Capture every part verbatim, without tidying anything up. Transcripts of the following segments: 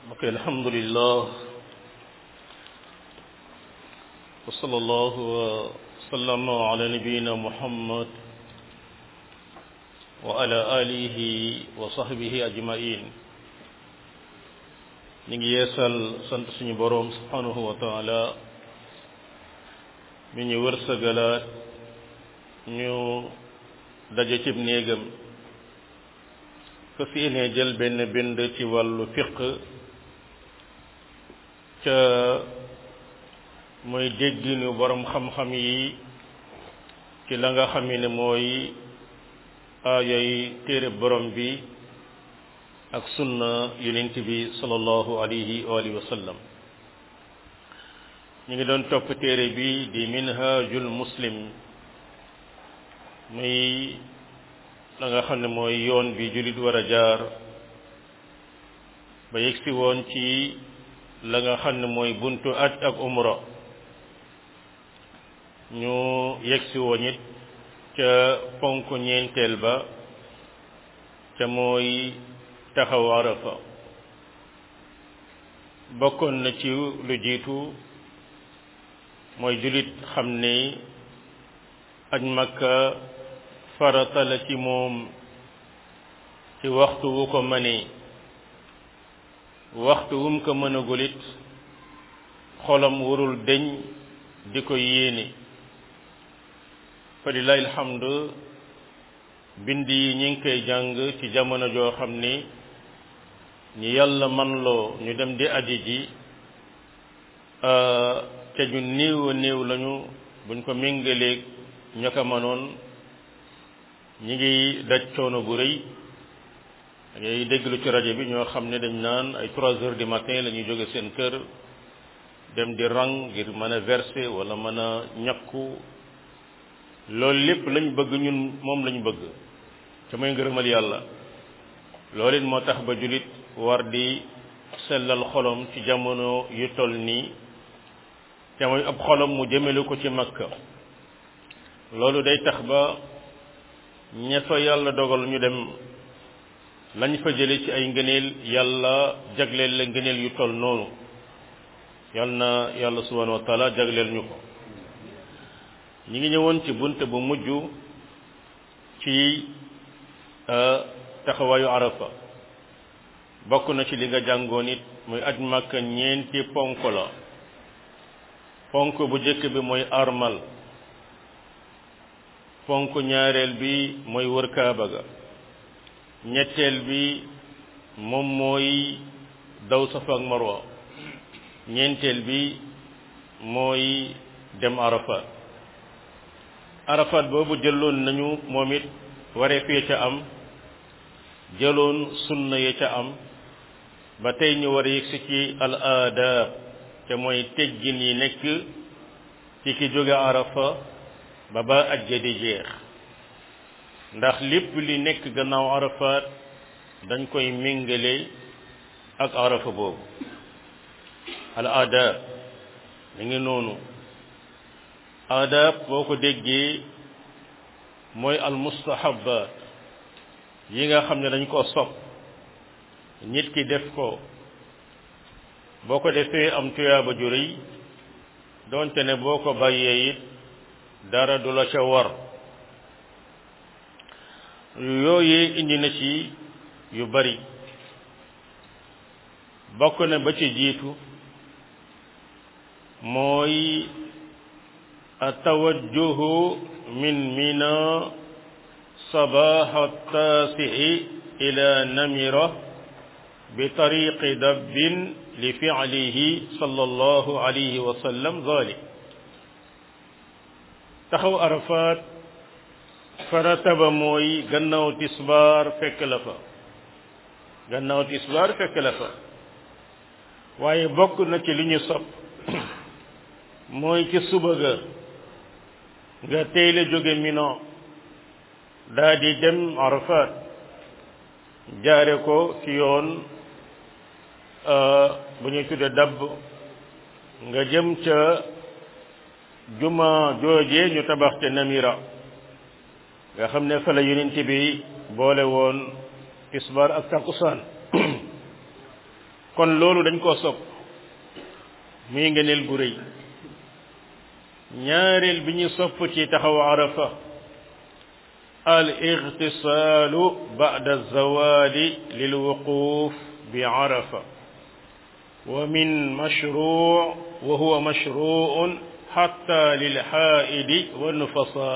ok alhamdulillah wa sallallahu wa sallama ala nabiyyina muhammad wa ala alihi wa sahbihi ajma'in. ñu ngi yeesal sant suñu boroom subhanahu wa ta'ala mi ñu wërsëgalaat ñu daje cib néegam fas yéene jël benn bind ci wàllu fiq ca mooy dégginu borom xam-xam yi ci la nga xam ne mooy aayay téere borom bi ak sunna yonent bi sallallahu alayhi wa alihi wa sallam. ñu ngi doon topp téere bi di minhajul muslim muy la nga xam ne mooy yoon bi jullit war a jaar ba yegsi woon ci la nga xam ne mooy buntu aj ak umra. ñu yegsi woon it ca ponk ñeenteel ba ca mooy taxaw arafa. bokkoon na ci lu jiitu mooy jullit xam ne aj Makka farata la ci moom ci waxtu wu ko mënee waxtu wum ko mënagul it xolam warul deñ di ko yéene. fa lillahi alhamdu bind yi ñi ngi koy jàng ci jamono joo xam ni ñi yàlla man loo ñu dem di aji ji te ñu néew a néew lañu buñ ko méngaleeg ña ko mënoon ñi ngi daj coono bu rëy ngay dégglu ci rajo bi ñoo xam ne dañ naan ay trois heures du matin la ñuy jóge seen kër dem di rang ngir mën a verser wala mën a ñakku. loolu lépp lañ bëgg ñun moom lañ bëgg te mooy ngërëmal yàlla. loolu it moo tax ba jullit war di sellal xolom ci jamono yu toll nii te mooy ab xolom mu jëmale ko ci Makka. loolu day tax ba ña fa yàlla dogal ñu dem lañ fa jële ci ay ngëneel yàlla jagleel la ngëneel yu toll noonu. yal na yàlla subhanahu wa taala jagleel ñu ko. ñi ngi ñëwoon ci bunt bu mujj ci taxawaayu arafa. bokk na ci li nga jàngoon it muy aj Makka ñeenti ponk la. ponk bu jëkk bi mooy armal. ponk ñaareel bi mooy wër kaaba ga. ñetteel bi moom mooy daw safa ak marwa. ñeenteel bi mooy dem arafat. arafat boobu jëloon nañu moom it wareef ya ca am jëloon sunna ya ca am ba tey ñu war a yegsi ci al aadab te mooy teggin yi nekk ci ki jóge arafa ba ba ajja di jeex. ndax lépp li nekk gannaaw arafat dañ koy méngale ak arafa boobu. al aadab mi ngi noonu. adab boo ko déggee mooy al mustahabat yi nga xam ne dañ koo sopp nit ki def ko boo ko defee am tuyaaba ju rëy doonte ne boo ko bàyyee it dara du la ca war. yooyee indi na ci yu bari. bokk na ba ci jiitu mooy التوجه من منى صباح التاسع إلى نمرة بطريق دب لفعله صلى الله عليه وسلم ذلك. taxaw Arafat farata ba mooy gannaaw tisbaar fekk la fa gannaaw tisbaar fekk la fa waaye bokk na ci li ñu sopp mooy ci suba ga nga teel a jóge Mina daa di dem Arafat jaare ko ci yoon bu ñuy tudde dabb nga jëm ca juma jooje ñu tabax ca Namira nga xam ne fa la yonent bi boole woon tisbaar ak takkusaan kon loolu dañ koo sopp muy ngëneel gu rëy ñaareel bi ñu sopp ci taxaw arafa al igtisaalu ba'da zawali lil wuquf bi arafa wa min mashru' wa huwa mashru'un hatta lil haa'idi wa nufasa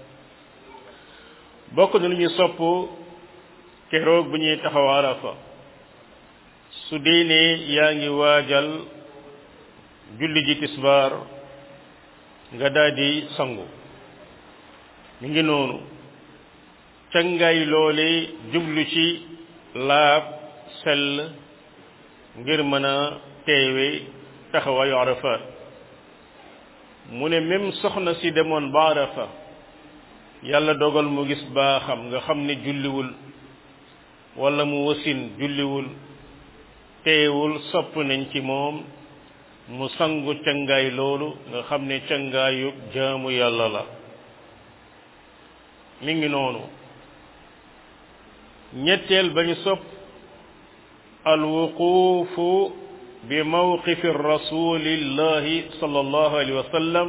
bokk na lu ñu sopp keroog bu ñuy taxaw arafa su dee ne yaa ngi waajal julli ji tisbaar nga daldi sangu mi ngi noonu cangaay loole jublu ci laab sell ngir mën a teewe taxawaayu arafaat mu ne même soxna si demoon ba arafa yàlla dogal mu gis baaxam nga xam ne julliwul wala mu wasin julliwul teewul sopp nañ ci moom mu sangu cangaay loolu nga xam ne cangaayu jaamu yàlla la mi ngi noonu ñetteel ba ñu sopp alwuquufu bi mawqifi rasulillahi sallallahu alayhi wa sallam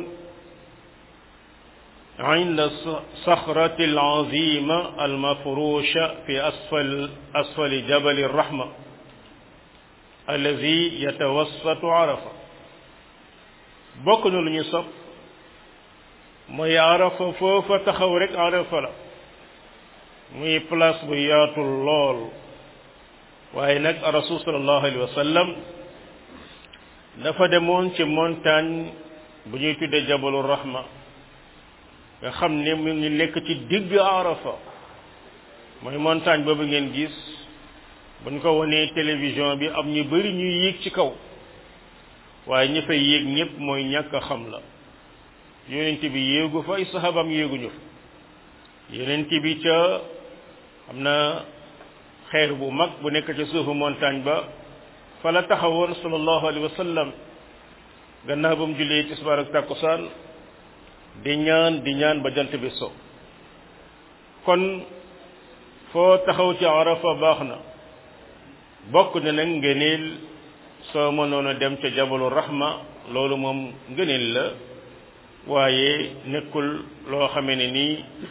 inda saxrati alazima almafrusha fi asfal asfali jabali rahma allazi yatawassatu arafa bokk na lu ñu sopp mooy arafa foofa taxaw rek arafa la muy place bu yaatul lool waaye nag rasul sallallahu alayhi wa sallam dafa demoon ci montagne bu ñuy tuddee jabalu rahma nga xam ne mu ngi nekk ci digg arafa mooy montagne boobu ngeen gis buñ ko wonee télévision bi am ñu bari ñuy yéeg ci kaw waaye ñi fay yéeg ñëpp mooy ñàkk a xam la yonent bi yéegu fa ay saxaabam yéeguñu fa yonent bi ca am na xeer bu mag bu nekk ca suufu montagne ba fa la taxawoon sallallahu alayhi wa sallam gannaaw ba mu jullee tisbaar ak takkusaan di ñaan di ñaan ba jant bi so kon foo taxaw ci arafa baax na bokk na nag ngëneel soo mënoon a dem ca jabalu rahma loolu moom ngëneel la waaye nekkul loo xamee ne nii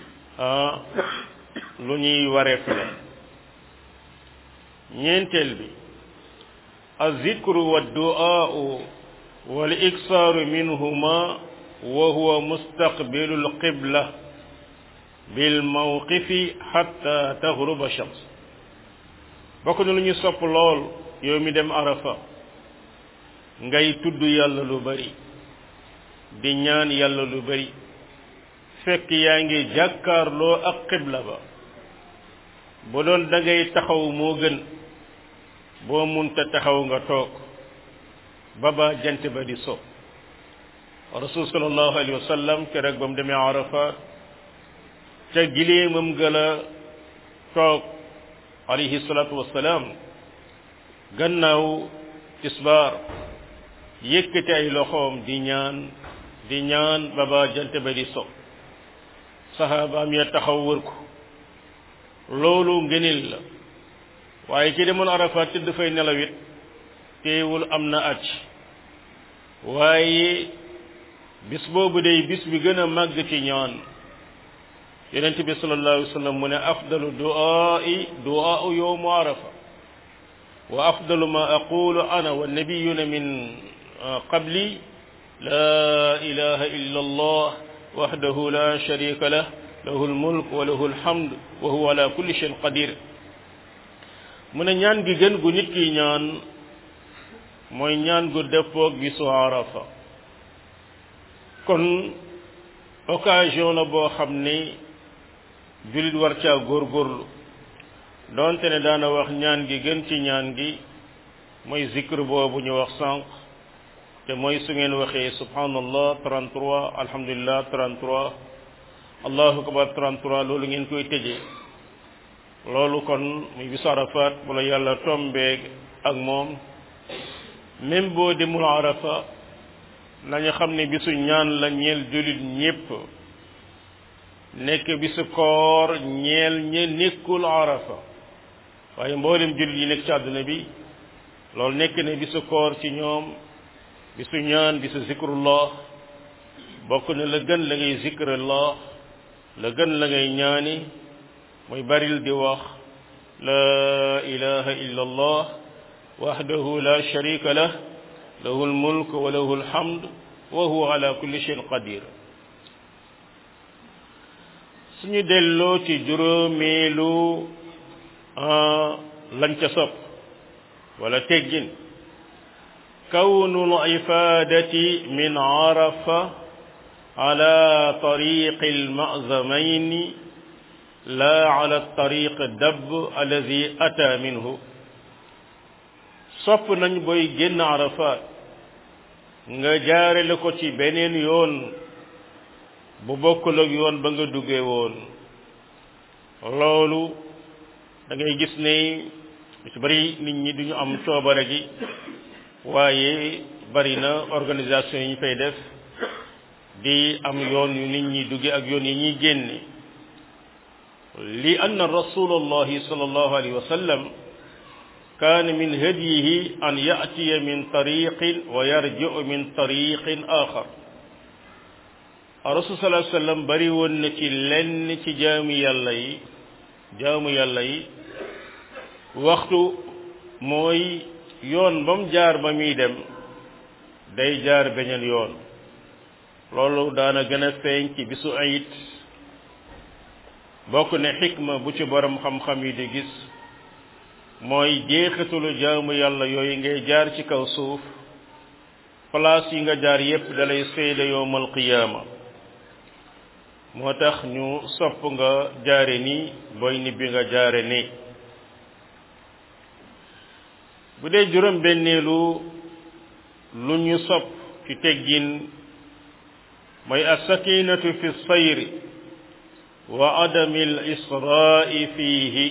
lu ñuy wareef la ñeenteel bi az-zikru wad-du'aa'u wal iksaaru minhuma wa huwa mustaqbilul qibla bil mawqifi hatta taghruba shams bokk na lu ñu sopp lool yow mi dem arafa ngay tudd yàlla lu bari di ñaan yàlla lu bari fekk yaa ngi jàkkaarloo ak qibla ba bu doon da ngay taxaw moo gën boo munta taxaw nga toog ba ba jant ba di so rasul sallallahu alayhi wa sallam keroog ba mu demee arafa ca gileemam gën a toog alayhi salatu wasalaam gannaaw tisbaar yëkkati ay loxoom di ñaan di ñaan ba ba jant ba di so saxaabaam ya taxaw wër ko loolu ngëneel la waaye ki demoon Arafat te dafay nelawit teewul am na aj waaye bis boobu day bis bi gën a màgg ci ñaan yonent bi sallallahu alayhi wa sallam mu ne afdalu du'aa'i du'aa'u yawmu arafa wa afdalu ma aqulu ana wa nabiyuna min qabli la ilaha illa allah wahdahu la sharika lah lahu almulk wa lahu alhamd wa huwa ala kulli shay'in qadir mu ne ñaan gi gën gu nit ki ñaan mooy ñaan gu dëppoog bisu arafa kon occasion la boo xam ne jullit war caa góorgóorlu doonte ne daana wax ñaan gi gën ci ñaan gi mooy zikr boobu ñu wax sànq te mooy su ngeen waxee subhanallah trente-trois alhamdulillah trente-trois allahu akbar trente-trois loolu ngeen koy tëjee loolu kon muy bisu arafat bu la yàlla tombeeg ak moom même boo demul arafa nañu xam ne bisu ñaan la ñeel jullit ñépp nekk bisu koor ñeel ñe nekkul arafa waaye mboolem jullit yi nekk ci àdduna bi loolu nekk ne bisu koor ci ñoom bisu ñaan bisu zikrullah bokk na la gën la ngay zikrullah la gën la ngay ñaani mooy baril di wax la ilaha illa allah wahdahu la sharika lah lahu almulk wa lahu alhamd wa huwa ala kulli shay'in qadir suñu delloo ci juróomeelu lañ ca sopp wala teggin kawnul ifadati min arafa ala tariqi alma'zamayni la ala tariq dabb alladi ata minhu sopp nañ booy génn Arafat nga jaarale ko ci beneen yoon bu bokkul ak yoon ba nga duggee woon loolu da ngay gis ne su bari nit ñi duñu am coobare gi waaye bari na organisation yi ñu fay def di am yoon yu nit ñi dugge ak yoon yi ñuy génne li anna rasulullahi sallallahu alayhi wa sallam kaana min hadiyihi an ya'tiya min tariqin wa yarji'u min tariqin axar rasul sallallahu alayhi wa sallam bari woon na ci lenn ci jaamu yàlla yi jaamu yàlla yi waxtu mooy yoon ba mu jaar ba muy dem day jaar beneen yoon loolu daana gën a feeñ ci bisu ayit bokk ne xikma bu ci borom xam-xam yi di gis mooy jeexitalu jaamu yàlla yooyu ngay jaar ci kaw suuf place yi nga jaar yépp dalay seede yowmal qiyaama moo tax ñu sopp nga jaare nii booy nibbi nga jaare nii bu dee juróom benneelu lu ñu sopp ci teggin mooy as-sakinatu fi sayri wa adami al isra'i fiihi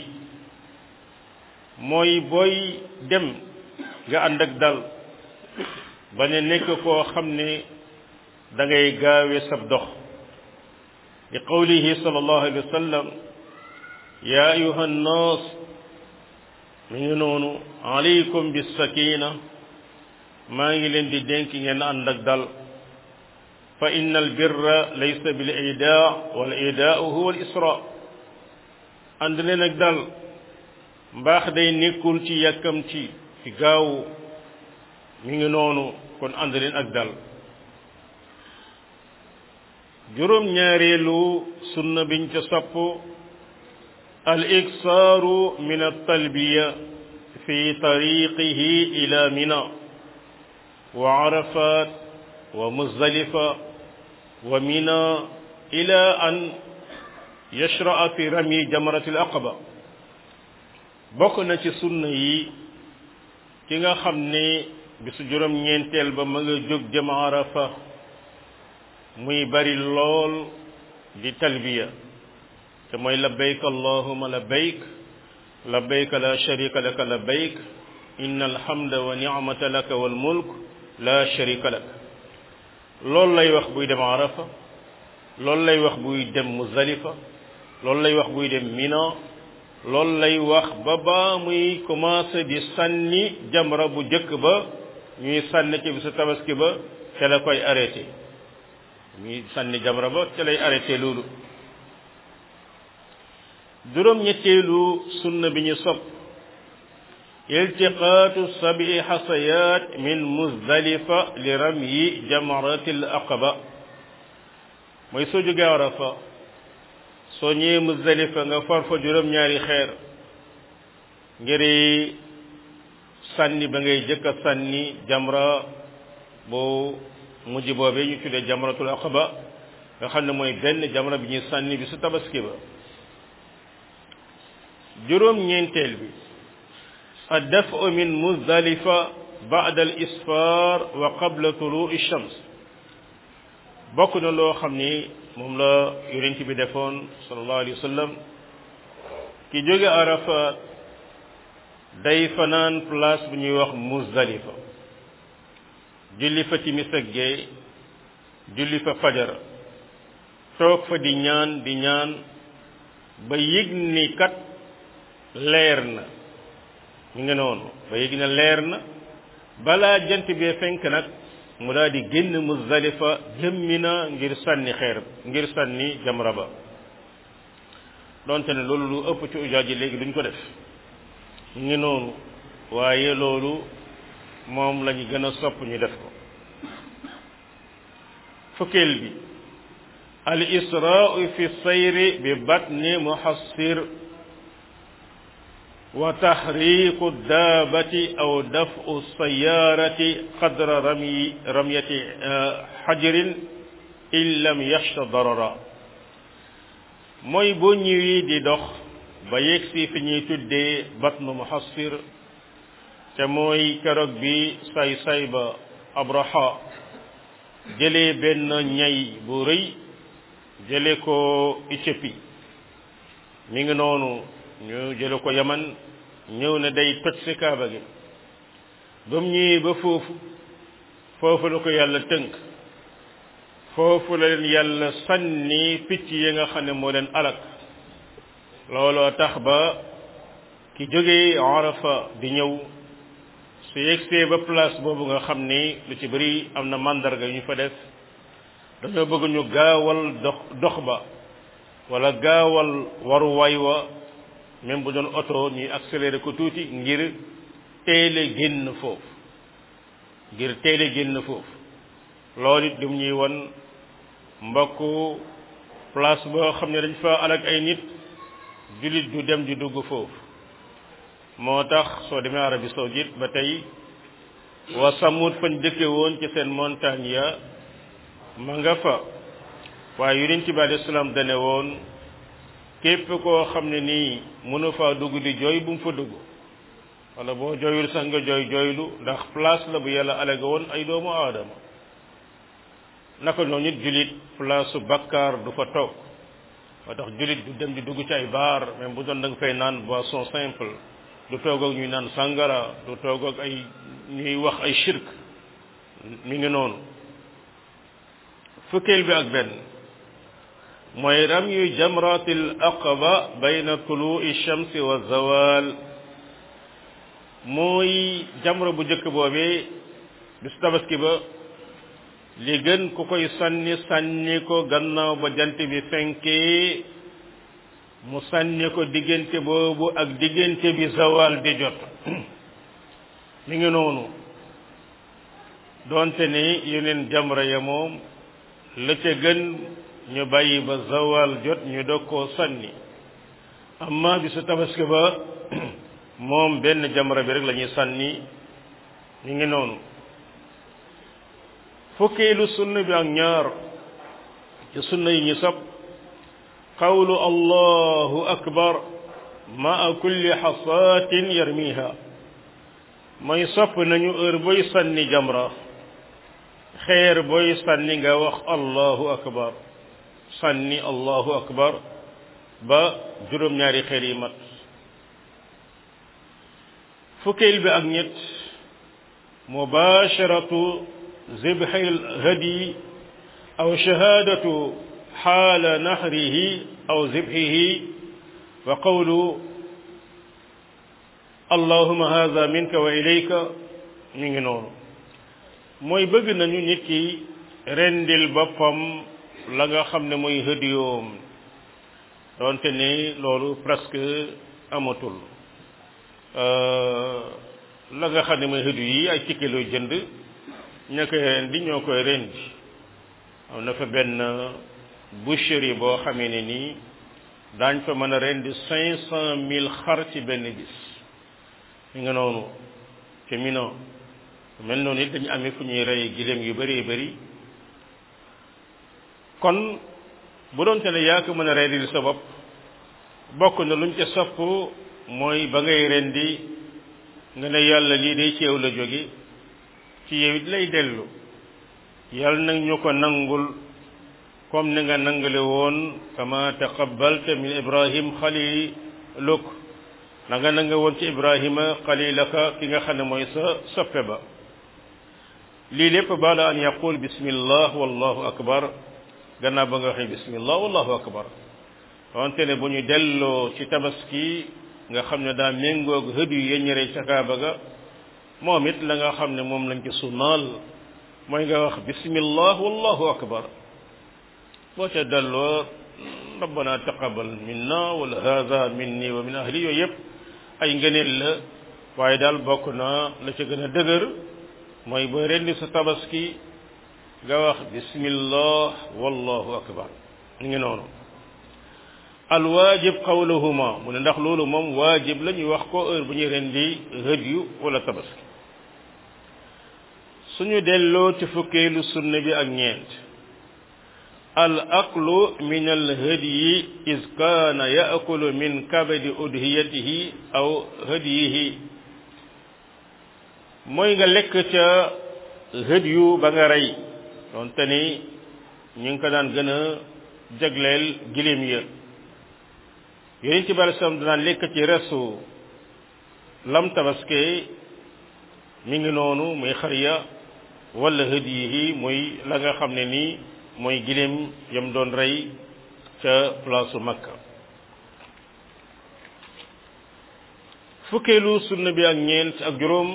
mooy booy dem nga ànd ak dal ba ne nekk koo xam ne da ngay gaawe sab dox li qawlihi sallallahu alayhi wa sallam ya ayuha nnaas mi ngi noonu alaykum bis sakina maa ngi leen di dénk ngeen ànd ak dal fa inna al birra laysa bil idaa wal idaau huwa al isra ànd leen ak dal mbaax day nekkul ci yàkkamti ci gaaw mi ngi noonu kon ànd leen ak dal juróom ñaareelu sunna biñ ca sopp al iksaaru min at talbiya fi tariqihi ila mina wa arafat wa muzdalifa wa mina ila an yashra'a fi rami jamrat al aqaba bokk na ci sunna yi ki nga xam ne bisu juróom ñeenteel ba ma nga jóg jëm Arafa muy bari lool di talbiya te mooy labbayk allahumma labbayk labbayk la sharika laka labbayk inna alhamda wa ni'mata laka wal mulk la sharika lak loolu lay wax buy dem Arafa loolu lay wax buy dem Muzdalifa loolu lay wax buy dem Mina loolu lay wax ba ba muy commencé di sànni jamra bu jëkk ba ñuy sànni ci bisu tabaski ba ca la koy arrêté ñuy sànni jamra ba ca lay arrêté loolu juróom ñetteelu sunna bi ñu sopp iltiqaatu sabi xasayat min Muzdalifa li ramyi jamratil aqaba mooy soo jógee Arafa soo ñëwee Muzdalifa nga for fa juróom ñaari xeer ngir sànni ba ngay jëkk a sànni jamra bu mujj boobee ñu tuddee jamratul aqaba nga xam ne mooy benn jamra bi ñuy sànni bi su tabaski ba juróom ñeenteel bi ad-daf'u min Muzdalifa ba'da al-isfar wa qabla tulu'i shams bokk na loo xam ni moom la yonent bi defoon sallallahu alayhi wa sallam ki jóge Arafa day fanaan place bu ñuy wax Muzdalifa julli fa timis ak gee julli fa fajar toog fa di ñaan di ñaan ba yëg ni kat leer na mi ngi noonu ba yëg na leer na balaa jant bee fenk nag mu daal di génn Muzdalifa jëm Mina ngir sànni xeer ngir sànni jamra ba donte ne loolu lu ëpp ci ujaaj yi léegi duñ ko def ngi noonu waaye loolu moom la ñu gën a sopp ñu def ko fukkeel bi al israa'u fi sayri bi batni muhassir wa tahriqu daabati aw daf'u sayyarati qadra ramyi ramyati hajrin in lam yaxsha darara mooy boo ñëwee di dox ba yegsi fi ñuy tuddee batnu muhassir te mooy keroog bi say say ba Abraha jëlee benn ñay bu rëy jële ko Éthiopie mi ngi noonu ñu jële ko Yaman ñëw ne day toj ci Kaaba gi ba mu ñëwee ba foofu foofu la ko yàlla tënk foofu la leen yàlla sànni picc yi nga xam ne moo leen alak looloo tax ba ki jógee Arafa di ñëw su yegsee ba place boobu nga xam ni lu ci bëri am na mandarga yu ñu fa def dañoo bëgg ñu gaawal dox dox ba wala gaawal waruwaay wa même bu doon oto ñuy accélérer ko tuuti ngir teele génn foofu ngir teele génn foofu loolu it lim ñuy won mbokku place boo xam ne dañ fa alak ay nit jullit du dem di dugg foofu moo tax soo demee Arabie Saoudite ba tey waa Samud fañ dëkke woon ci seen montagne ya ma nga fa waaye Yonent bi alayhi salaam dane woon képp koo xam ne nii mënu faa dugg di jooy bu mu fa dugg wala boo jooyul sax nga jooy jooylu ndax place la bu yàlla alage woon ay doomu aadama naka noonu nit jullit place su bakkaar du fa toog moo tax jullit du dem di dugg ci ay baar même bu doon da nga fay naan boisson simple du toog ak ñuy naan sangara du toog ak ay ñuy wax ay shirk mi ngi noonu fukkeel bi ak benn mooy ramyu jamratil aqaba bayna tulu'i shamsi wa zawal mooy jamra bu njëkk boobee bis tabaski ba li gën ku koy sànni sànni ko gannaaw ba jant bi fenkee mu sànni ko diggante boobu ak diggante bi zawal di jot mi ngi noonu doonte ne yeneen jamra ya moom la ca gën ñu bàyyi ba zawal jot ñu doog koo sànni amma bi su tabaski ba moom benn jamra bi rek la ñuy sànni mi ngi noonu fukkeelu sunna bi ak ñaar ci sunna yi ñu sab qawlu allahu akbar maa kulli xasaatin yarmiha mooy sopp nañu heure booy sànni jamra xeer booy sànni nga wax allahu akbar sànni allahu akbar ba juróom-ñaari xeer yi mat fukkeel bi ak ñett mubasharatu zibhil hadi aw shahadatu xaala nahrihi aw zibhihi wa qawlu allahuma hadha minka wa ilayka mi ngi noonu mooy bëgg nañu nit ki rendil boppam la nga xam ne mooy hadiyoom doonte ne loolu presque amatul la nga xam ne mooy hadiyu yi ay ticket looy jënd ña koy rendi ñoo koy rendi am na fa benn boucherie boo xamee ne nii daañ fa mën a rendi cinq cent mille xar ci benn bis mi nga noonu ci Mina mel noonu it dañu amee fu ñuy rey giléem yu bëree bëri kon bu doonte ne yaa ko mën a rendil sa bopp bokk na luñ ca sopp mooy ba ngay rendi nga ne yàlla lii day ci yow la jóge ci yow it lay dellu yàlla nag ñu ko nangul comme ni nga nangale woon kama taqabbalta min ibrahim xaliluk na nga nanga woon ci ibrahima xalilaka ki nga xam ne mooy sa soppe ba lii lépp baala an yaqul bismillah wallahu akbar gannaaw ba nga waxee bismillah wallahu akbar wante ne bu ñu delloo ci tabaski nga xam ne daa méngoog hëdd yu yeññere ca Kaaba ga moom it la nga xam ne moom lañ ci sunnaal mooy nga wax bismillah wallahu akbar boo ca delloo rabbana taqabbal minna wala hadha minni wa min ahli yooyu yëpp ay ngëneel la waaye daal bokk na la ca gën a dëgër mooy booy rendi sa tabaski nga wax bismillah wallahu akbar ñu ngi noonu alwaajib qawluhuma mu ne ndax loolu moom waajib la ñuy wax ko heure bu ñuy rendi hëdyu wala tabaski suñu delloo ci fukkeelu sunna bi ak ñeent al aklu min al hadyi is kaana yaakulu min kabadi udhiyatihi aw hadyihi mooy nga lekk ca hëdyu ba nga rey doonte ni ñu ngi ko daan gën a jagleel giléem ya yonent bi alei salaam danaan lekk ci resu lam tabaske mi ngi noonu muy xar ya wala hëdyihi muy la nga xam ne nii mooy giléem yam doon rey ca place Makka fukkeelu sunna bi ak ñeent ak juróom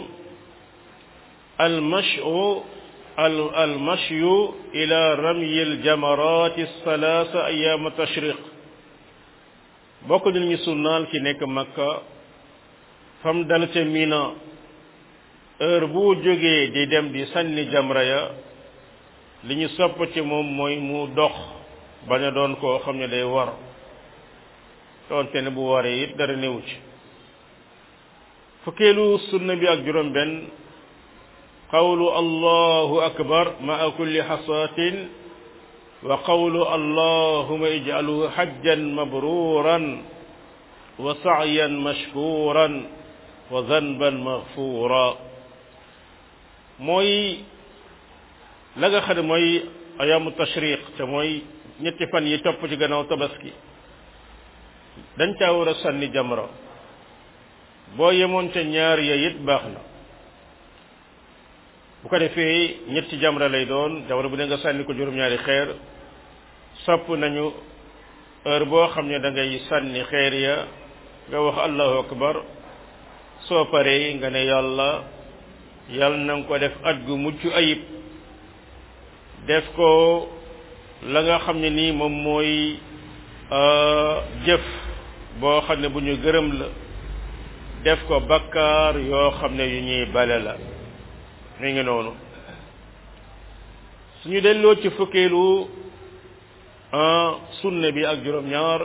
almashu almashyu ila ramyi aljamarati salaasa ayaama tashriq bokk nañ ñu sunnaal ki nekk Makka fam dal ca Mina heure bu jógee di dem di sànni jamra ya li ñu sopp ci moom mooy mu dox bañ a doon koo xam ne day war doonte ne bu waree it dara néew ci fukkeelu sunna bi ak juróom benn qawlu allahu akbar maa kulli xasaatin wa qawlu allahuma ij'alhu hajjan mabruran wa sa'yan mashkuran wa zanban maghfura mooy la nga xam ne mooy ayaamu tashriq te mooy ñetti fan yi topp ci gannaaw tabaski dañ caa war a sànni jamra boo yemoon ca ñaar ya it baax na bu ko defee ñetti jamra lay doon jamra bu ne nga sànni ko juróom-ñaari xeer sopp nañu heure boo xam ne da ngay sànni xeer ya nga wax allahu akbar soo paree nga ne yàlla yàlla na nga ko def at gu mucc ayib def ko la nga xam ne nii moom mooy jëf boo xam ne bu ñu gërëm la def ko bakkaar yoo xam ne yu ñuy bale la mi ngi noonu suñu delloo ci fukkeelu sunna bi ak juróom-ñaar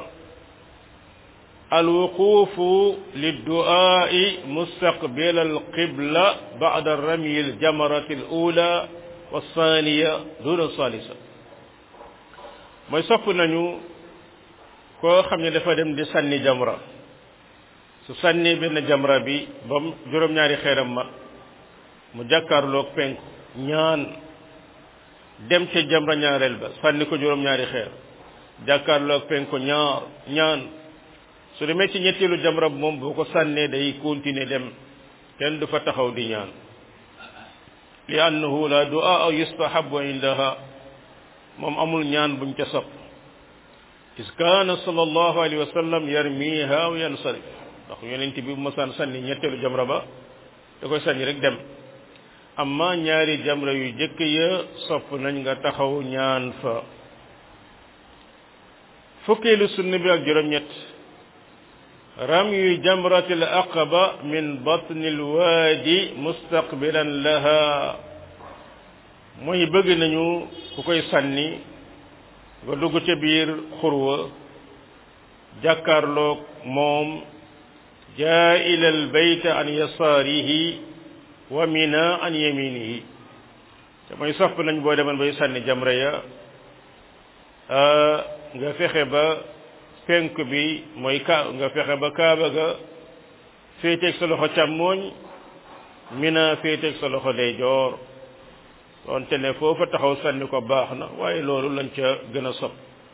alwuqufu liddu'aa'i mustaqbil alqibla ba'da ramyi aljamarati alula والثانية دون الثالثة mooy sopp nañu koo xam ne dafa dem di sànni jamra su sànni benn jamra bi ba mu juróom-ñaari xeeram mat mu jàkkaarloog penku ñaan dem ca jamra ñaareel ba sànni ko juróom-ñaari xeer jàkkaarloog penku ñaar ñaan su demee ci ñetteelu jamra bi moom boo ko sànnee day continuer dem kenn du fa taxaw di ñaan li annahu la du'a yustahabu indaha moom amul ñaan buñ ca sopp is kaana sallallahu alayhi wa sallam yarmiha wa yansarif ndax yonent bi bu masaan sànni ñetteelu jamra ba da koy sànni rek dem amma ñaari jamra yu jëkk ya sopp nañ nga taxaw ñaan fa fukkeelu sunna bi ak juróom-ñett ramyu jamratil aqaba min batnil waadi mustaqbilan laha mooy bëgg nañu ku koy sànni nga dugg ca biir xurwa jàkkaarloog moom jaa'ila al bayta an yasaarihi wa mina an yaminihi te mooy sopp nañ boo demoon bay sànni jamra ya nga fexe ba penk bi mooy ka nga fexe ba kaaba ga féeteeg sa loxo càmmooñ mina féeteeg sa loxo ndeyjoor doonte ne foofa taxaw sànni ko baax na waaye loolu lañ ca gën a sopp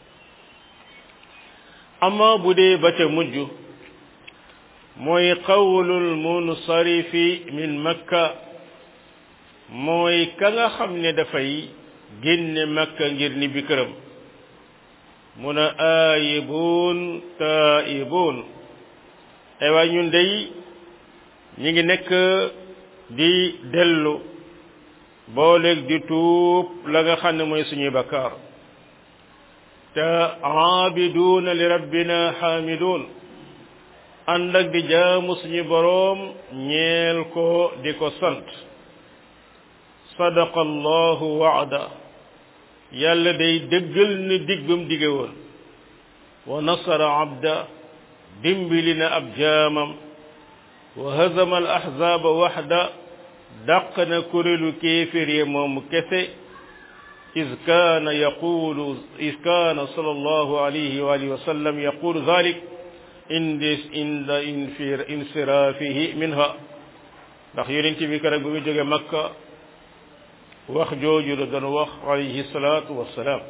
amma bu dee ba ca mujj mooy qawlul munsarifi min makka mooy ka nga xam ne dafay génne makka ngir ni bi këram mun a aayibuun taa'ibuun ay waay ñun day ñi ngi nekk di dellu booleeg di tuub la nga xam ne mooy suñuy bakkaar te aabiduuna li rabbina xaamiduun ànd ak di jaamu suñu boroom ñeel ko di ko sant sadaqa allahu waada yàlla day dëggal ni diggum dige woon wa nasara abda dimbali na ab jaamam wa hazama al ahzaaba waxda dàq na kuréelu kéefér yi moom kese is kaana yaqulu is kaana sallallahu alayhi wa alihi wa sallam yaqulu zalik indi inda insiraafihi minha ndax yonent bi keroog bi mu jóge Makka wax jooju la doon wax alayhi salaatu wassalaam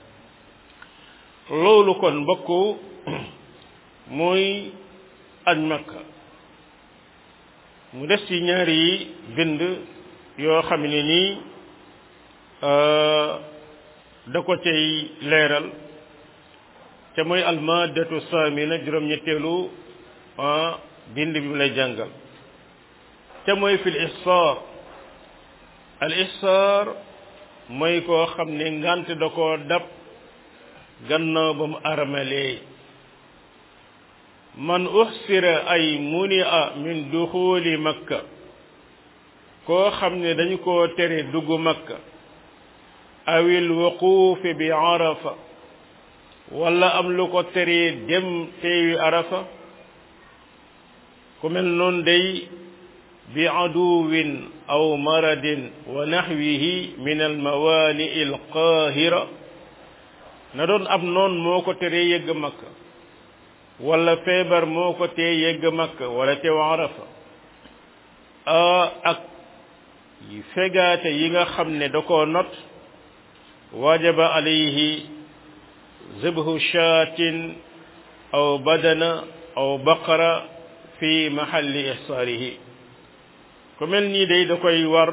loolu kon mbokk mooy aj Makka mu des ci ñaari bind yoo xam ne nii da ko cay leeral te mooy almaadatu saamina juróom-ñetteelu bind bi mu lay jàngal te mooy fil ihsaar al ihsaar mooy koo xam ne ngant da koo dab gannaaw ba mu armalee man uhsira ay munia min duxuli makka koo xam ne dañu koo tere dugg makka awil wuquufi bi arafa wala am lu ko teree dem teewi arafa ku mel noonu day bi aduwin aw maradin wa naxwihi min almawaani alqaahira na doon ab noon moo ko teree yegg makka wala feebar moo ko tee yegg makka wala teew arafa ak fegaate yi nga xam ne da koo not wajaba alayhi zibhu shaatin aw badana aw baqara fi mahalli ihsaarihi ku mel nii day da koy war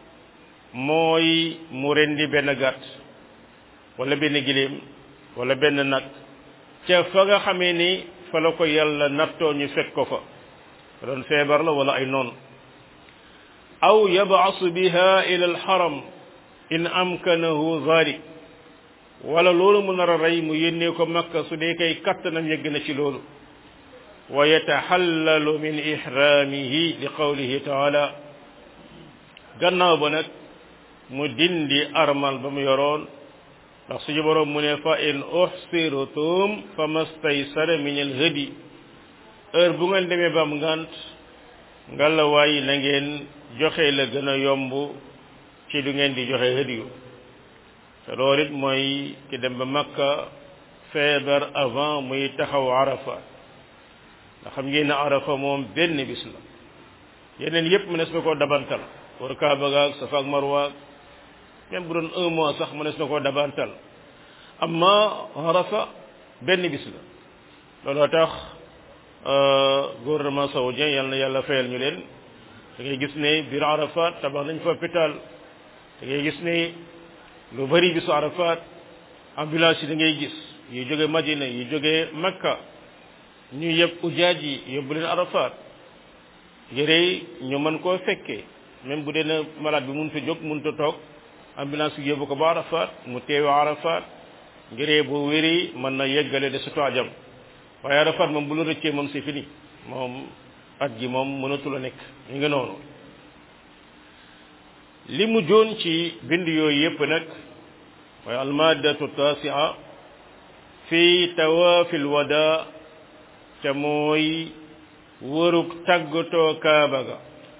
mooy mu rendi benn gàtt wala benn giléem wala benn nag ca fa nga xamee ni fa la ko yàlla nattoo ñu fekk ko fa doon feebar la wala ay noon aw yab'asu biha ila alxaram in amkanahu zalik wala loolu mu nar a rey mu yónnee ko makka su dee kay kattanam yegg na ci loolu wa yatahallalu min ihramihi li qawlihi taala gannaaw ba nag mu dindi armal ba mu yoroon ndax suñu boroom mu ne fa in uhsirtum famastaysara min al hadi heure bu ngeen demee ba am ngant ngalla waayi na ngeen joxe la gën a yomb ci du ngeen di joxe hadiyu te loolu it mooy ki dem ba makka feebar avant muy taxaw arafa ndax xam ngeen ne arafa moom benn bis la yeneen yépp mënees na koo dabantal war kaaba gaag safa ak marwa même bu doon un mois sax mënees na koo dabantal amma arafa benn bis la looloo tax gouvernement saoudien yal na yàlla fayal ñu leen da ngay gis ne biir arafat tabax nañ fa hôpital da ngay gis ne lu bari bisu arafat ambulance yi da ngay gis yi jóge madina yi jóge makka ñu yëpp ujaaj yi yóbbu leen arafat yére ñu mën koo fekkee même bu dee na malade bi mënut a jóg mënut a toog ambulance bi yóbbu ko ba arafat mu teewe arafat ngiree bu wéri mën na yeggale de surtout ajam waaye arafat moom bu la rëccee moom c'est fini moom at gi moom mënatul a nekk ñu ngi noonu li mu joon ci bind yooyu yépp nag waaye almadatu tasia fi tawaafil wada te mooy wërug tàggatoo kaaba ga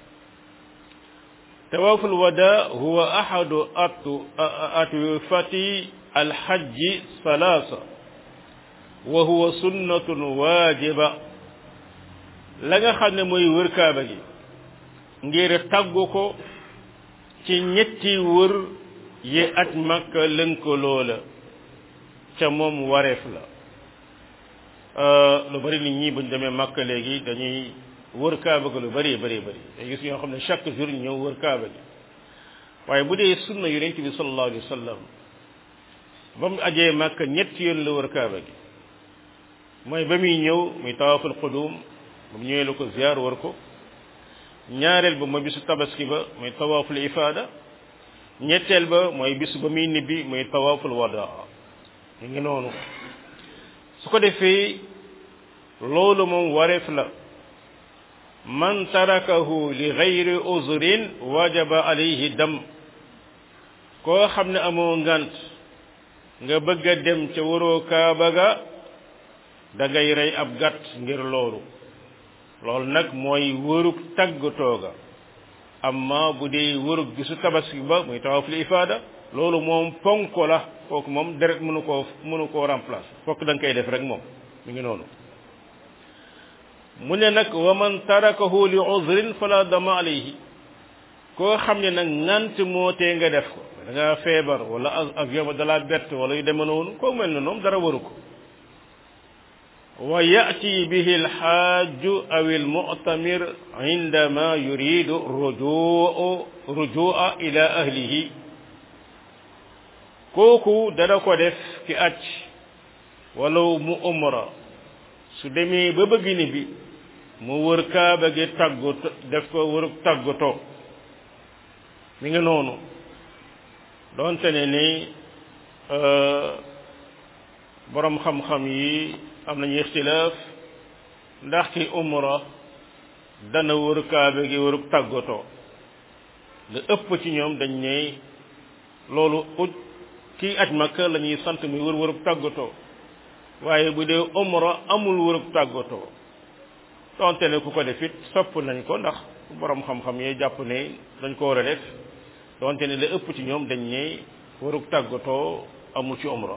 tawaaful wada huwa ahadu atu atwifati alhajji salaasa wa huwa sunnatun waajiba la nga xam ne mooy wër kaaba gi ngir tàggu ko ci ñetti wër yi at Makka lënkaloo la ca moom wareef la lu bari nit ñi buñ demee Makka léegi dañuy wër kaaba gi lu bari bari bari day gis ñoo xam ne chaque jour ñëw wër kaaba gi waaye bu dee sunna yonent bi sallallahu alayhi wa sallam ba mu ajee Makka ñetti yoon la wër kaaba gi mooy ba muy ñëw muy tawaaful qudum ba mu ñëwee la ko ziar wër ko ñaareel ba mooy bisu tabaski ba mooy tawaaful ifaada ñetteel ba mooy bisu ba muy nibbi mooy tawaaful wadaa ñu ngi noonu su ko defee loolu moom wareef la man tarakahu li gayri uzrin wajaba alayhi dam koo xam ne amoo ngant nga bëgg a dem ca waroo kaaba ga da ngay rey ab gàtt ngir loolu loolu nag mooy wërug tàggatoo ga amma bu dee wërug gisu tabaski ba muy tawaaful ifaada loolu moom ponk la kooku moom deret mënu koo mënu koo remplacer fokk da nga koy def rek moom mi ngi noonu mu ne nag wa man tarakahu li uzrin fala dama alayhi koo xam ne nag ngant moo tee nga def ko da nga feebar wala avion ba dalaa bett wala yu deme noonu koo mel ne noonu dara waru ko wa yati bihi alxaaju aw almu'tamir indama yuridu rujuu rujua ila ahlihi kooku dana ko def ki aj wala mu umra su demee ba bëgg ni bi mu wër kaaba gi tàggu def ko wër tàggatoo mi ngi noonu doonte ne ni borom xam-xam yi am nañu ixtilaaf ndax ki umra dana wër kaaba gi wër tàggatoo lu ëpp ci ñoom dañ ne loolu uj kii aj Makka la ñuy sant muy wër wër tàggatoo waaye bu dee umra amul wërug tàggatoo donte ne ku ko def it sopp nañ ko ndax borom xam-xam yee jàpp ne dañ ko war a def donte ne la ëpp ci ñoom dañ ne wërug tàggatoo amul ci umra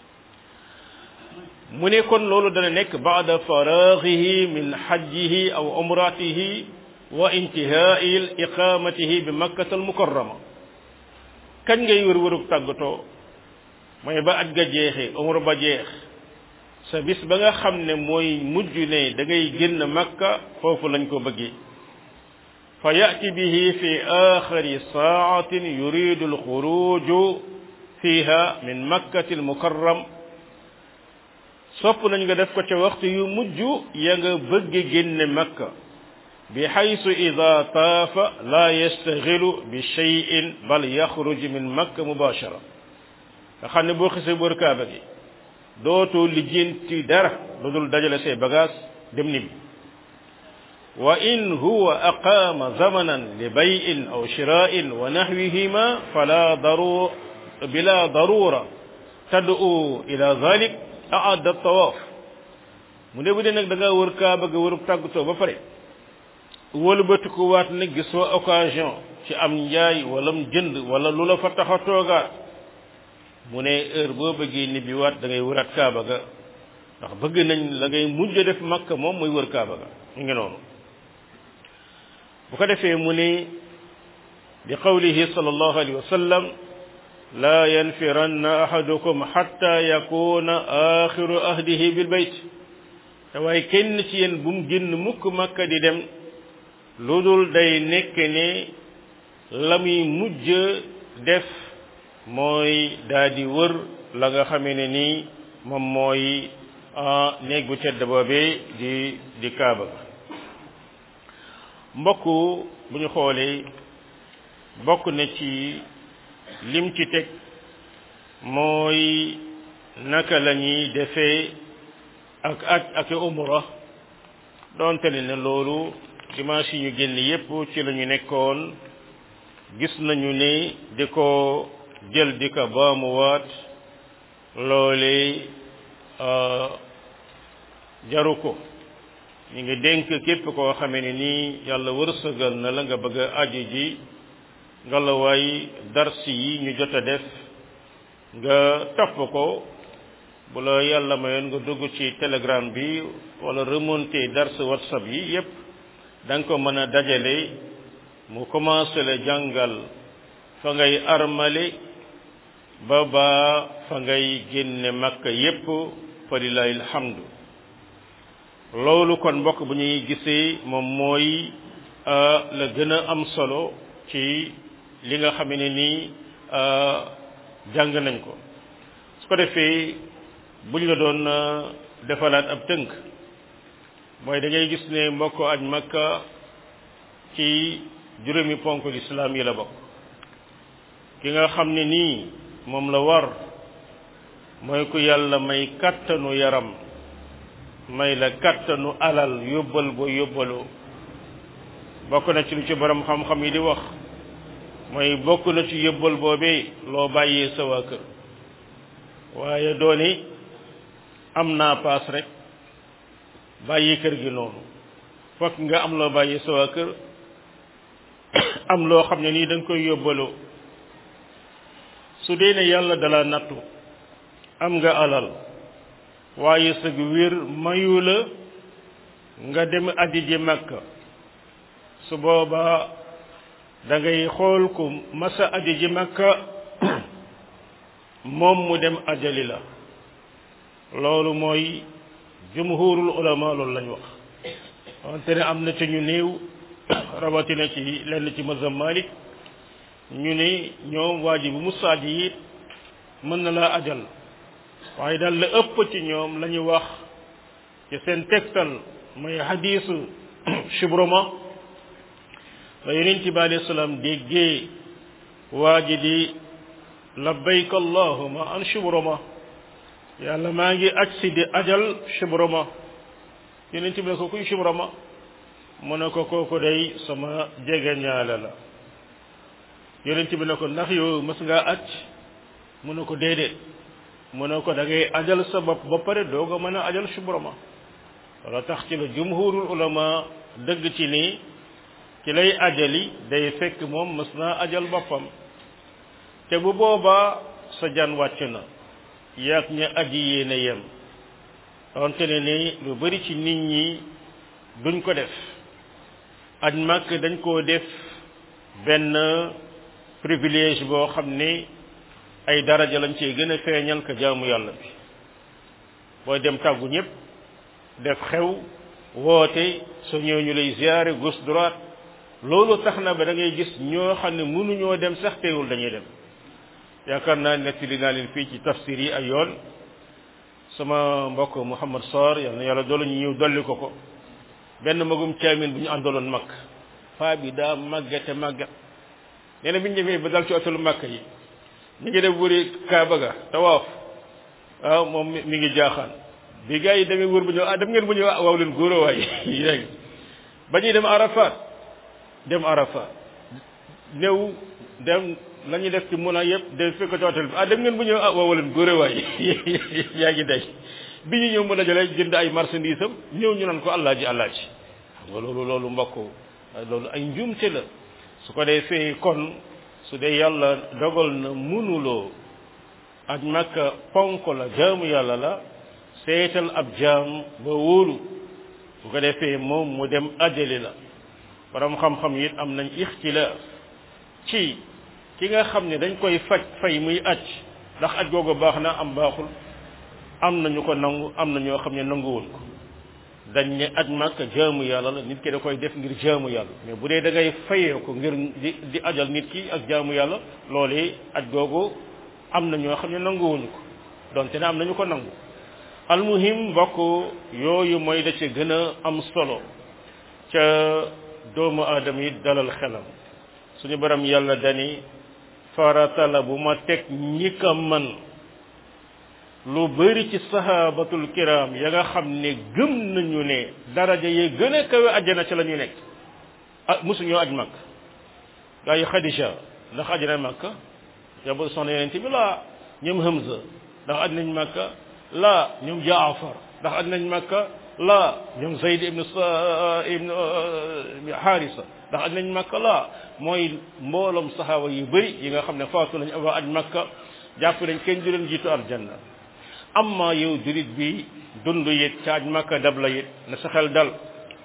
mu ne kon loolu dana nekk baada faraghihi min hajjihi aw umratihi wa intihai iqamatihi bi makkata al mukarrama kañ ngay wër wërug tàggatoo mooy ba aj ga jeexee umra ba jeex sa bis ba nga xam ne mooy mujj ne da ngay génn makka foofu lañ ko bëggee fa yati bihi fi axiri saatin yuridu alxuruju fiha min makkati almukarram sopp nañ nga def ko ca waxtu yu mujj ya nga bëgg génne makka bi xaysu ida taafa la yastaxilu bi cheyin bal yaxruj min makka mubashara nga xam ne boo xisee bër kaaba gi dootoo lijjanti dara lu dul dajale say bagage dem ni bi wa in huwa aqama zamanan li bayin aw shira'in wa nahwihima fala daru bila darura tad'u ila zalik a'adda tawaf mu ne bu dee nag da nga wër kaaba ga wër tàggatoo ba pare wëlbati ko waat nag gisoo occasion ci am njaay wala mu jënd wala lu la fa tax a toogaat mu ne heure boo bëggee ni bi waat da ngay wëraat kaaba ga ndax bëgg nañ la ngay mujj def makka moom muy wër kaaba ga ñu ngi noonu bu ko defee mu ne bi qawlihi sallallahu alayhi wa sallam la yanfiranna ahadukum hatta yakuna axiru ahdihi bil bayt te waaye kenn ci yéen bu mu génn mukk makka di dem lu dul day nekk ne la muy mujj def mooy daa di wër la nga xamee ne nii moom mooy néeg bu tedd boobee di di kaaba mbokk bu ñu xoolee bokk na ci lim ci teg mooy naka la ñuy defee ak aj ak umra doonte ne loolu dimanche yi ñu génn yépp ci la ñu nekkoon gis nañu ne di ko jël di ko baamuwaat loole jaru ko ñu ngi dénk képp koo xamee ne nii yàlla wërsëgal na la nga bëgg a aji ji ngalawaay darsi yi ñu jot a def nga topp ko bu la yàlla mayoon nga dugg ci telegram bi wala remonter dars whatsapp yi yépp da nga ko mën a dajale mu commencé la jàngal fa ngay armale ba ba fa ngay génne makka yépp fa lillahi alhamdu loolu kon mbokk bu ñuy gisee moom mooy la gën a am solo ci li nga xam ne nii jàng nañ ko su ko defee buñ la doon defalaat ab tënk mooy da ngay gis ne mbokk aj makka ci juróomi ponk lislaam yi la bokk ki nga xam ne nii moom la war mooy ku yàlla may kattanu yaram may la kattanu alal yóbbal boo yóbbaloo bokk na ci lu ci borom xam-xam yi di wax mooy bokk na ci yóbbal boobee loo bàyyee sa waa kër waaye dooni am naa paas rek bàyyi kër gi noonu fokk nga am loo bàyyee sa waa kër am loo xam ne nii da nga koy yóbbaloo su dee ne yàlla dala nattu am nga alal waaye sa wér mayu la nga dem aji ji Makka su boobaa da ngay xool ku masa aji ji Makka moom mu dem ajali la loolu mooy jumhurul ulama loolu lañ wax wante ne am na ci ñu néew rawatina ci lenn ci mazhab Malik ñu ne ñoom waaji bu musaaji it mën na laa ajal waaye daal la ëpp ci ñoom la ñu wax ci seen tegtal mooy hadiisu Shubruma ba Yonent bi alayhi salaam déggee waaji di labbayka allahumma an Shubruma yàlla maa ngi aj si di ajal Shubruma Yonent bi ne ko kuy Shubruma mu ne ko kooku day sama jegeñaale la Yonent bi ne ko ndax yow mës ngaa aj mu ne ko déedéet mu ne ko da ngay ajal sa bopp ba pare doog a mën a ajal Shubruma wala tax ci la jumhurul ulama dëgg ci ni ci lay ajali day fekk moom mës naa ajal boppam te bu boobaa sa jan wàcc na yaag ña aji yéene yem donte ne ni lu bari ci nit ñi duñ ko def aj Makka dañ koo def benn privilège boo xam ne ay daraja lañ cee gën a feeñal ka jaamu yàlla bi booy dem tàggu ñëpp def xew woote soo ñëw ñu lay ziyaare gauche droite loolu tax na ba da ngay gis ñoo xam ne mënuñoo dem sax teewul dañuy dem yaakaar naa nettali naa leen fii ci tafsir yi ay yoon sama mbokk Mouhamad Sarr yal na yàlla doolu ñu ñëw dolli ko ko benn magum caamin bu ñu àndaloon mag faa bi daa màggate màggat nee na bi ñu demee ba dal ci otalu màkk yi ñu ngi dem wëri Kaaba ga tawaaf waaw moom mi ngi jaaxaan bi gars yi demee wër bu ñëw ah dem ngeen bu ñëw waaw leen góor a waay léegi ba ñuy dem Arafat dem Arafat ñëw dem la ñuy def ci mun a yëpp dem fekk ci hôtel bi ah dem ngeen bu ñëw ah waaw leen góor a waay yaa ngi day bi ñu ñëw mu dajale jënd ay marchandise am ñëw ñu naan ko àllaaji àllaaji xam nga loolu loolu mbokk loolu ay njuumte la su ko dee fee kon su dee yàlla dogal na munuloo aj Makka ponk la jaamu yàlla la seetal ab jaam ba wóolu bu ko defee moom mu dem ajali la borom xam-xam it am nañ ixtilaaf ci ki nga xam ne dañ koy faj fay muy aj ndax aj googu baax na am baaxul am na ñu ko nangu am na ñoo xam ne nanguwul ko dañ ne aj Makka jaamu yàlla la nit ki da koy def ngir jaamu yàlla mais bu dee da ngay fayee ko ngir di di ajal nit ki ak jaamu yàlla loolee aj googu am na ñoo xam ne nanguwuñu ko donte ne am nañu ko nangu almuhim mbokk yooyu mooy da ci gën a am solo ca doomu aadama yi dalal xelam suñu borom yàlla dani farata la bu ma teg ñi ka man lu bari ci sahabatul kiram ya nga xam ne gëm nañu ne daraja yi gën a kawe àjjana ci la ñu nekk ah mosuñoo aj Makka gaa yi Xadija ndax aj na Makka jabar soxna Yonent bi laa ñoom Hamza ndax aj nañ Makka laa ñoom Jaafar ndax aj nañ Makka laa ñoom Zayd ibn ibn Harisa ndax aj nañ Makka laa mooy mbooloom sahaaba yu bëri yi nga xam ne faatu nañ avant aj Makka jàpp nañ kenn du leen jiitu aljanna amma yow jurit bi dund yit ca aj Makka dab la yit na sa xel dal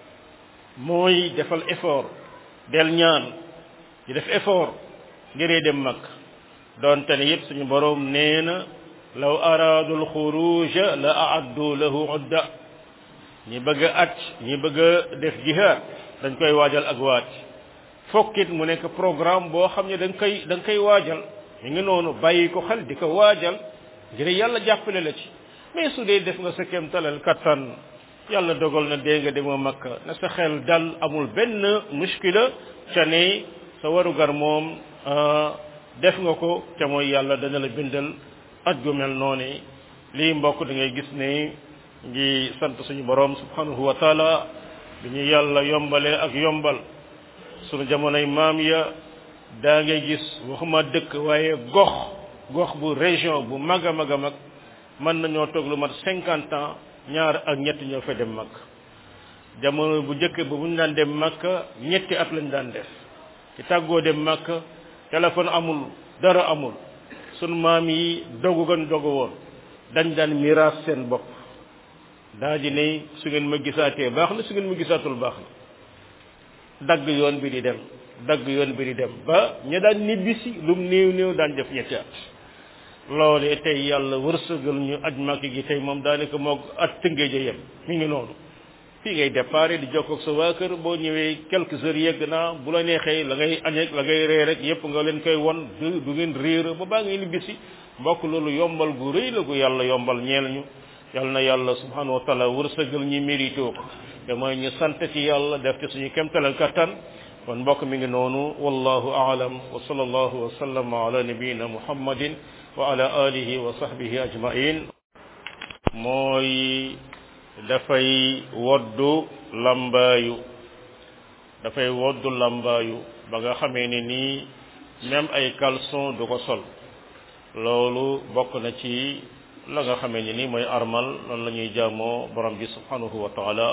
mooy defal effort del ñaan di def effort ngiree dem Makka doonte ne yëpp suñu boroom nee na law araadu alxuruja la aaddu lahu udda ñi bëgg a at ñi bëgg a def jihaad dañ koy waajal ak waaj fokkit mu nekk programme boo xam ne da nga koy da nga koy waajal mi ngi noonu bàyyi ko xel di ko waajal ngir yàlla jàppale la ci mais su dee def nga sa kéemtalal kattan yàlla dogal na dee nga demoo makka na sa xel dal amul benn muskila ca ne sa warugar moom def nga ko ca mooy yàlla dana la bindal aj gu mel noonu lii mbokk da ngay gis ne ngi sant suñu borom subhanahu wa taala bi ñu yàlla yombalee ak yombal suñu jamonoy maam ya daa ngay gis waxuma dëkk waaye gox gox bu région bu mag a mag a mag mën nañoo toog lu mat cinquante ans ñaar ak ñett ñoo fa dem Makka jamono bu njëkk ba bu ñu daan dem Makka ñetti at lañ daan def ci tàggoo dem Makka téléphone amul dara amul sunu maam yi dogu gan dogu woon dañ daan miraas seen bopp daa ji ne su ngeen ma gisaatee baax na su ngeen ma gisaatul baax na dagg yoon bi di dem dagg yoon bi di dem ba ña daan nibbisi lum néew néew daan def ñetti at loolee tey yàlla wërsëgal ñu aj Makka gi tey moom daanaka moog at tëngéej a yem mi ngi noonu fii ngay départ di jokkoog sa waa kër boo ñëwee quelques heures yegg naa bu la neexee la ngay añeeg la ngay ree rek yépp nga leen koy won du du ngeen réer ba baa ngay nibbisi mbokk loolu yombal gu rëy la gu yàlla yombal ñeel ñu yal na yàlla subhanahu wa taala wërsëgal ñi mérité ko te mooy ñu sant ci yàlla def ci suñu kemtalal kattan kon mbokk mi ngi noonu wallahu a'lam wa sallallahu wa sallama ala nabiyyina muhammadin wa ala alihi wa sahbihi ajma'in mooy dafay woddu lambaayu dafay woddu lambaayu ba nga xamee ne nii même ay caleçon du ko sol loolu bokk na ci la nga xamee ne nii mooy armal loolu la ñuy jaamoo borom bi subhanahu wa taala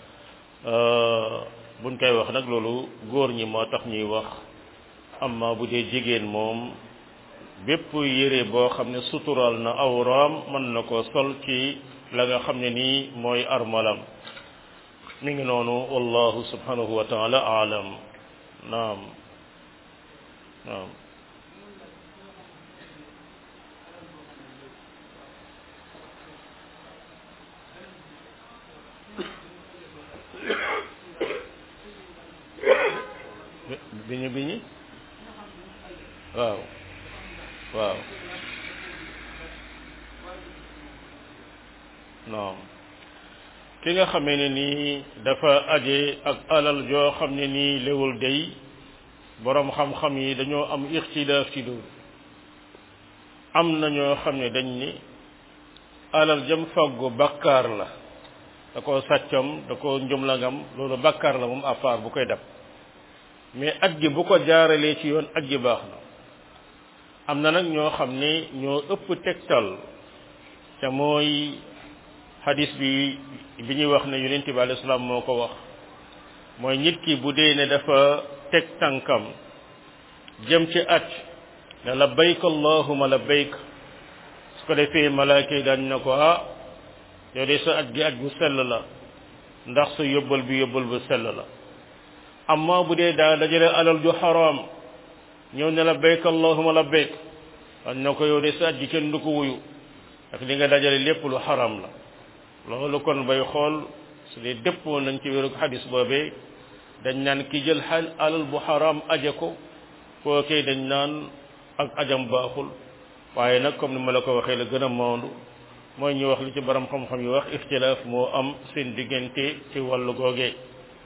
buñ koy wax nag loolu góor ñi moo tax ñuy wax amma bu dee jigéen moom bépp yére boo xam ne sutural na awraam mën na ko sol ci la nga xam ne nii mooy armalam mi ngi noonu wallahu subhanahu wa taala aalam naam naam biñu biñu waaw waaw non ki nga xamee ne nii dafa aje ak alal joo xam ne nii léwul day boroom xam-xam yi dañoo am ixtilaaf ci loolu am na ñoo xam ne dañ ni alal jëm faggu bakkaar la da ko sàccam da ko njumlangam loolu bakkaar la moom à part bu koy dab mais aj gi bu ko jaaralee ci yoon aj gi baax na am na nag ñoo xam ne ñoo ëpp tegtal te mooy hadis bi bi ñuy wax ne yonent bi alayhi salaam moo ko wax mooy nit ki bu dee ne dafa teg tànkam jëm ci aj ne labbayk allahumma labbayk su ko defee malaaka yi daañ na ko ah yow de sa aj gi aj bu sell la ndax sa yóbbal bi yóbbal bu sell la amma bu dee daa dajale alal ju xaraam ñëw ne labbayk allahumma labbayk daañ na ko yow de sa aj gi kenn du ko wuyu ak li nga dajale lépp lu xaraam la loolu kon bay xool su dee dëppoo nañ ci wéru xadis boobee dañ naan ki jël xal alal bu xaraam aje ko kookee dañ naan ak ajam baaxul waaye nag comme ni ma la ko waxee la gën a maandu mooy ñu wax li ci borom xam-xam yi wax ixtilaaf moo am seen diggante ci wàllu googee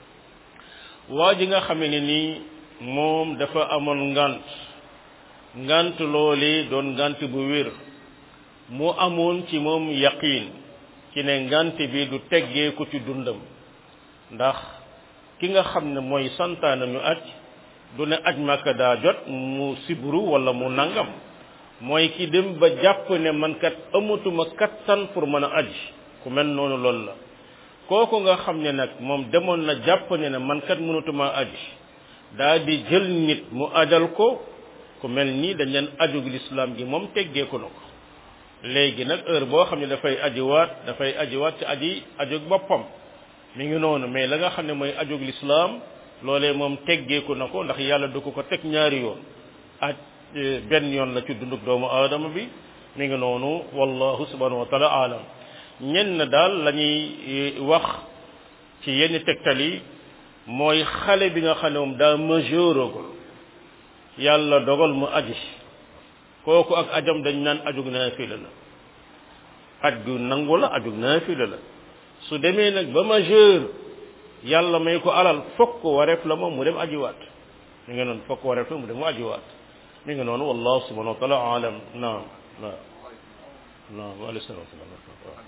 waa ji nga xamee ne nii moom dafa amoon ngant ngant loolee doon ngant bu wér mu amoon ci moom yaqiin ci ne ngante bi du teggee ko ci dundam ndax ki nga xam ne mooy santaana ñu aj du ne aj Makka daa jot mu sibru wala mu nangam mooy ki dem ba jàpp ne man kat amatuma kattan pour mën a aj ku mel noonu loolu la kooku nga xam ne nag moom demoon na jàpp ne ne man kat mënatuma aj daa di jël nit mu ajal ko ku mel nii dañ leen ajug lislaam gi moom teggeeku na ko léegi nag heure boo xam ne dafay ajiwaat dafay ajiwaat ci aji ajug boppam mi ngi noonu mais la nga xam ne mooy ajug lislaam loolee moom teggeeku na ko ndax yàlla du ko ko teg ñaari yoon aj benn yoon la ci dunduk doomu aadama bi mi ngi noonu wallahu subhanahu wa taala alam ñenn daal la ñuy wax ci yenn tegtal yi mooy xale bi nga xam ne moom daa majeuragul yàlla dogal mu aji kooku ak ajam dañ naan ajug naafila la aj gu nangu la ajug naafila la su demee nag ba majeur yàlla may ko alal fokk wareef la moom mu dem ajiwaat mi ngi noonu fokk wareef la mu dem mu ajiwaat mi ngi noonu wallahu subhanahu wa taala alam naam naam naam alayhi salaatu wa salaam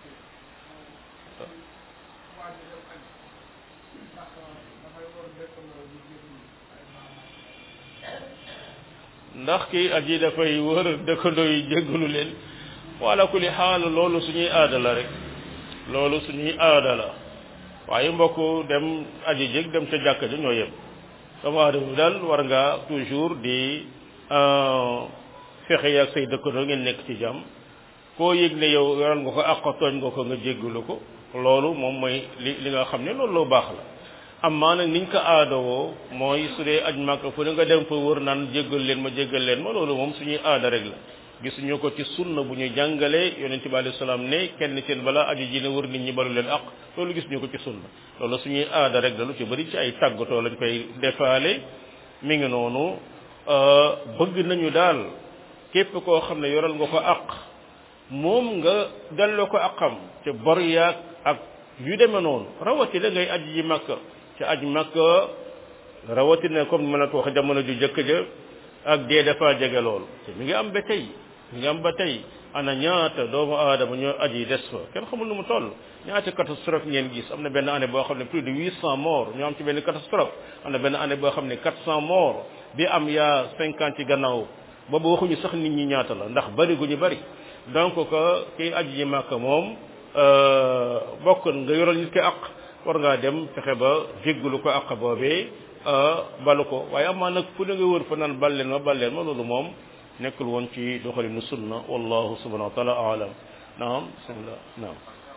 ndax kii aji dafay wër dëkkandoo yi jéggalu leen wala kulli xaal loolu suñuy aada la rek loolu suñuy aada la waaye mbokk dem aji jég dem ca jàkka ja ñoo yem doomu aadama bi daal war nga toujours di fexe yaag say dëkkandoo ngeen nekk ci jàmm koo yëg ne yow yoral nga ko àq tooñ nga ko nga jéggalu ko loolu moom mooy li li nga xam ne loolu lu baax la amma nag niñ ko aadawoo mooy su dee aj màkk fu ne nga dem fa wër naan jéggal leen ma jéggal leen ma loolu moom suñuy aada rek la gisuñu ko ci sunna bu ñu jàngalee yonente bi alayhi salaam ne kenn seen balaa aji ji ne wër nit ñi balu leen ak loolu gisuñu ko ci sunna loolu suñuy aada rek la lu ci bëri ci ay tàggatoo lañ koy defaale mi ngi noonu bëgg nañu daal képp koo xam ne yoral nga ko ak moom nga delloo ko akam te bor yaag ak yu demee noonu rawatina ngay aji ji Makka ci aj Makka rawatina comme ma la ko wax jamono ju jëkk ja ak dee dafa jege loolu te mi ngi am ba tey mi ngi am ba tey ana ñaata doomu aadama ñoo aji des fa kenn xamul nu mu toll ñaata catastrophe ngeen gis am na benn année boo xam ne plus de huit cent morts ñoo am ci benn catastrophe am na benn année boo xam ne quatre cent morts bi am yaa cinquante ci gannaaw boobu waxuñu sax nit ñi ñaata la ndax bari gu ñu bari donc que kii aji ji Makka moom bokk nga yoral nit ki ak war ngaa dem fexe ba jéggalu ko ak boobee balu ko waaye amaa nag fu ne nga wër fa naan bal leen ma bal leen ma loolu moom nekkul woon ci doxalinu sunna wallahu subhanahu wa taala alam naam bismillah naam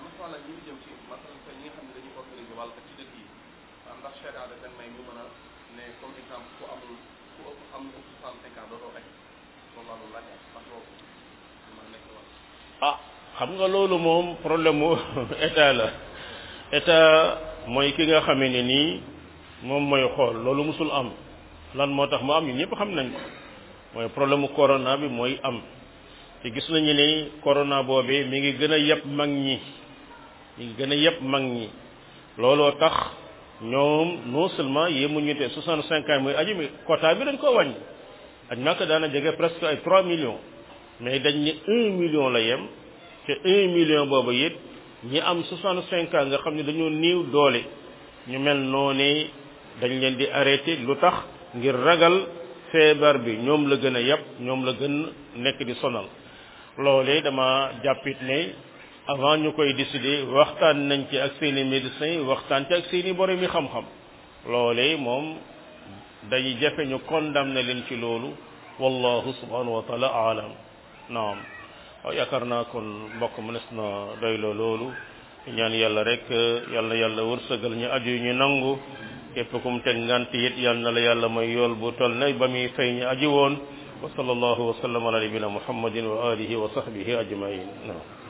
ah xam nga loolu moom problème mu état la état mooy ki nga xamee ne nii moom mooy xool loolu musul am lan moo tax mu am ñun ñëpp xam nañ ko mooy problème mu corona bi mooy am te gis nañu ne corona boobee mi ngi gën a yeb mag ñi mi ngi gën a yeb mag ñi looloo tax ñoom non seulement yemuñu te soixante cinq ans mooy aju mi quota bi dañ koo wàññi aj Makka daana jege presque ay trois millions mais dañ ne un million la yem te un million boobu it ñi am soixante cinq ans nga xam ne dañoo néew doole ñu mel noonu dañ leen di arrêté lu tax ngir ragal feebar bi ñoom la gën a yàpp ñoom la gën nekk di sonal loolee dama jàppit ne avant ñu koy décider waxtaan nañ ci ak seeni médecins waxtaan ci ak seeni borom yi xam-xam loolee moom dañuy jafe ñu condamné leen ci loolu wallahu subhanahu wa taala alam naam waaw yaakaar naa kon mbokk mënees na doyloo loolu ñaan yàlla rek yàlla yàlla wërsëgal ñu aju ñu nangu képp kum teg ngant it yal na la yàlla may yool bu toll na ba muy fay ñu aji woon wa sallallahu wa sallam ala nabina muhammadin wa alihi wa sahbihi ajmain naam